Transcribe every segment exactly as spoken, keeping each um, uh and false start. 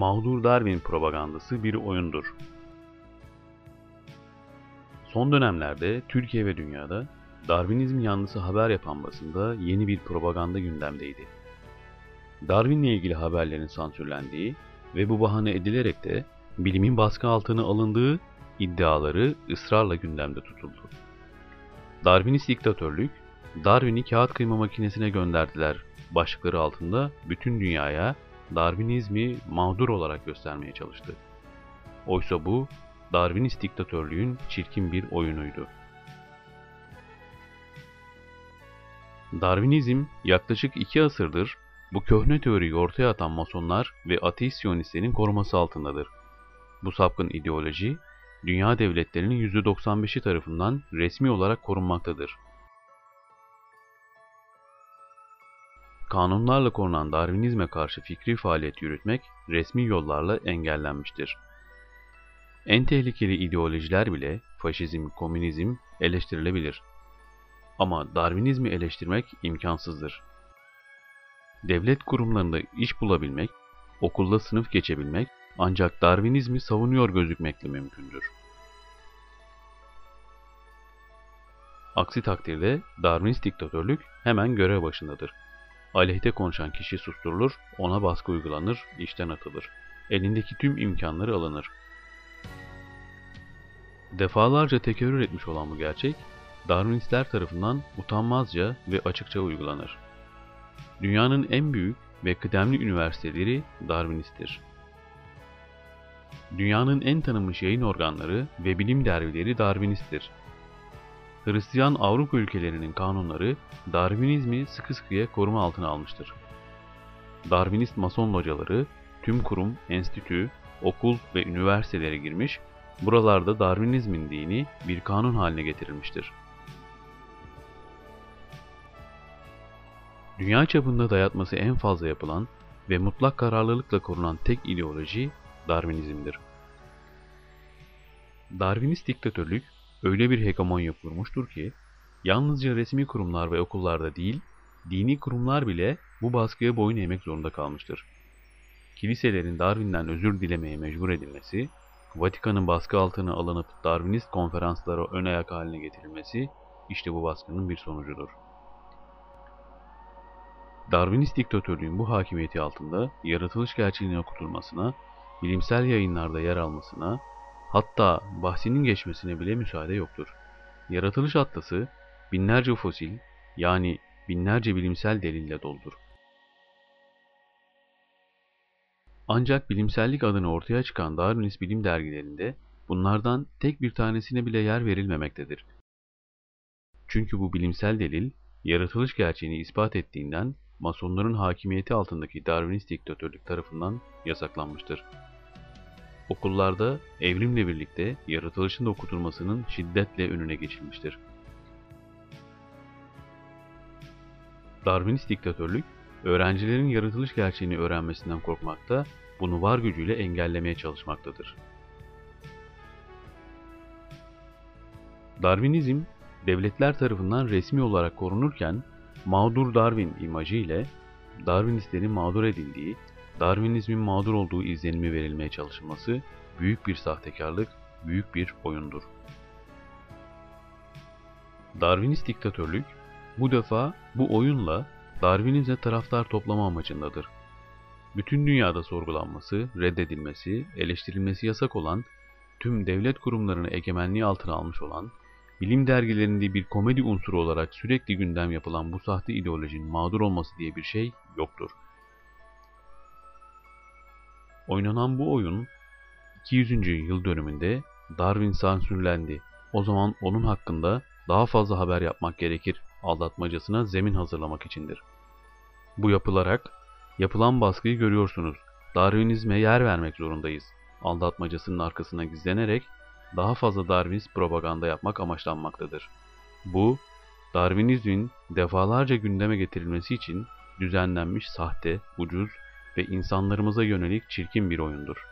Mağdur Darwin propagandası bir oyundur. Son dönemlerde Türkiye ve dünyada Darwinizm yanlısı haber yapan basında yeni bir propaganda gündemdeydi. Darwin'le ilgili haberlerin sansürlendiği ve bu bahane edilerek de bilimin baskı altına alındığı iddiaları ısrarla gündemde tutuldu. Darwinist diktatörlük, Darwin'i kağıt kıyma makinesine gönderdiler başlıkları altında bütün dünyaya Darwinizmi mağdur olarak göstermeye çalıştı. Oysa bu, Darwinist diktatörlüğün çirkin bir oyunuydu. Darwinizm yaklaşık iki asırdır bu köhne teoriyi ortaya atan masonlar ve ateist siyonistlerin koruması altındadır. Bu sapkın ideoloji, dünya devletlerinin yüzde doksan beşi tarafından resmi olarak korunmaktadır. Kanunlarla korunan Darwinizme karşı fikri faaliyet yürütmek resmi yollarla engellenmiştir. En tehlikeli ideolojiler bile, faşizm, komünizm eleştirilebilir. Ama Darwinizmi eleştirmek imkansızdır. Devlet kurumlarında iş bulabilmek, okulda sınıf geçebilmek ancak Darwinizmi savunuyor gözükmekle mümkündür. Aksi takdirde Darwinist diktatörlük hemen görev başındadır. Aleyhte konuşan kişi susturulur, ona baskı uygulanır, işten atılır. Elindeki tüm imkanları alınır. Defalarca tekerrür etmiş olan bu gerçek, Darwinistler tarafından utanmazca ve açıkça uygulanır. Dünyanın en büyük ve kıdemli üniversiteleri Darwinisttir. Dünyanın en tanınmış yayın organları ve bilim dergileri Darwinisttir. Hristiyan Avrupa ülkelerinin kanunları Darwinizmi sıkı sıkıya koruma altına almıştır. Darwinist mason locaları tüm kurum, enstitü, okul ve üniversitelere girmiş, buralarda Darwinizmin dini bir kanun haline getirilmiştir. Dünya çapında dayatması en fazla yapılan ve mutlak kararlılıkla korunan tek ideoloji Darwinizmdir. Darwinist diktatörlük öyle bir hegemonya kurmuştur ki, yalnızca resmi kurumlar ve okullarda değil, dini kurumlar bile bu baskıya boyun eğmek zorunda kalmıştır. Kiliselerin Darwin'den özür dilemeye mecbur edilmesi, Vatikan'ın baskı altına alınıp Darwinist konferanslara ön ayak haline getirilmesi, işte bu baskının bir sonucudur. Darwinist diktatörlüğün bu hakimiyeti altında yaratılış gerçeğinin okutulmasına, bilimsel yayınlarda yer almasına, hatta bahsinin geçmesine bile müsaade yoktur. Yaratılış atlası binlerce fosil, yani binlerce bilimsel delille doludur. Ancak bilimsellik adına ortaya çıkan Darwinist bilim dergilerinde bunlardan tek bir tanesine bile yer verilmemektedir. Çünkü bu bilimsel delil, yaratılış gerçeğini ispat ettiğinden masonların hakimiyeti altındaki Darwinist diktatörlük tarafından yasaklanmıştır. Okullarda evrimle birlikte yaratılışın da okutulmasının şiddetle önüne geçilmiştir. Darwinist diktatörlük, öğrencilerin yaratılış gerçeğini öğrenmesinden korkmakta, bunu var gücüyle engellemeye çalışmaktadır. Darwinizm, devletler tarafından resmi olarak korunurken, mağdur Darwin imajı ile Darwinistlerin mağdur edildiği, Darwinizmin mağdur olduğu izlenimi verilmeye çalışılması büyük bir sahtekarlık, büyük bir oyundur. Darwinist diktatörlük, bu defa bu oyunla Darwinizme taraftar toplama amacındadır. Bütün dünyada sorgulanması, reddedilmesi, eleştirilmesi yasak olan, tüm devlet kurumlarını egemenliği altına almış olan, bilim dergilerinde bir komedi unsuru olarak sürekli gündem yapılan bu sahte ideolojinin mağdur olması diye bir şey yoktur. Oynanan bu oyun, iki yüzüncü yıl dönümünde Darwin sansürlendi. O zaman onun hakkında daha fazla haber yapmak gerekir aldatmacasına zemin hazırlamak içindir. Bu yapılarak, yapılan baskıyı görüyorsunuz, Darwinizme yer vermek zorundayız aldatmacasının arkasına gizlenerek daha fazla Darwinist propaganda yapmak amaçlanmaktadır. Bu, Darwinizmin defalarca gündeme getirilmesi için düzenlenmiş sahte, ucuz ve insanlarımıza yönelik çirkin bir oyundur.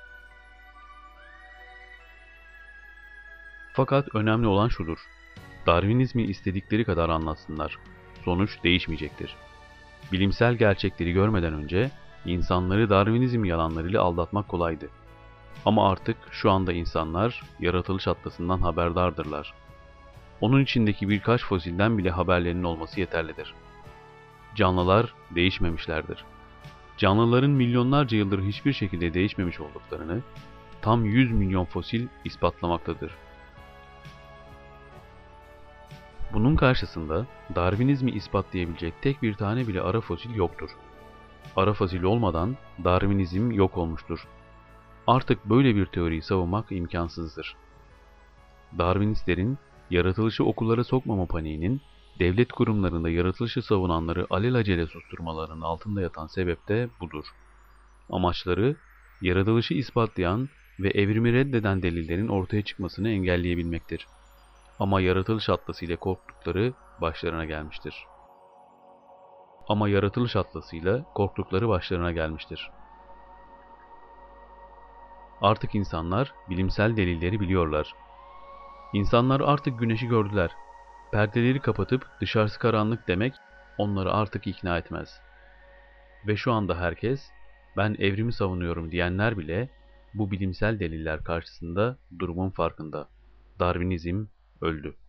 Fakat önemli olan şudur, Darwinizmi istedikleri kadar anlatsınlar, sonuç değişmeyecektir. Bilimsel gerçekleri görmeden önce İnsanları Darwinizm yalanlarıyla aldatmak kolaydı. Ama artık şu anda insanlar yaratılış atlasından haberdardırlar. Onun içindeki birkaç fosilden bile haberlerinin olması yeterlidir. Canlılar değişmemişlerdir. Canlıların milyonlarca yıldır hiçbir şekilde değişmemiş olduklarını tam yüz milyon fosil ispatlamaktadır. Bunun karşısında Darwinizmi ispatlayabilecek tek bir tane bile ara fosil yoktur. Ara fosil olmadan Darwinizm yok olmuştur. Artık böyle bir teoriyi savunmak imkansızdır. Darwinistlerin yaratılışı okullara sokmama paniğinin devlet kurumlarında yaratılışı savunanları alelacele susturmalarının altında yatan sebep de budur. Amaçları yaratılışı ispatlayan ve evrimi reddeden delillerin ortaya çıkmasını engelleyebilmektir. Ama yaratılış atlası ile korktukları başlarına gelmiştir. Ama yaratılış atlasıyla korktukları başlarına gelmiştir. Artık insanlar bilimsel delilleri biliyorlar. İnsanlar artık güneşi gördüler. Perdeleri kapatıp dışarısı karanlık demek onları artık ikna etmez. Ve şu anda herkes, ben evrimi savunuyorum diyenler bile bu bilimsel deliller karşısında durumun farkında. Darwinizm öldü.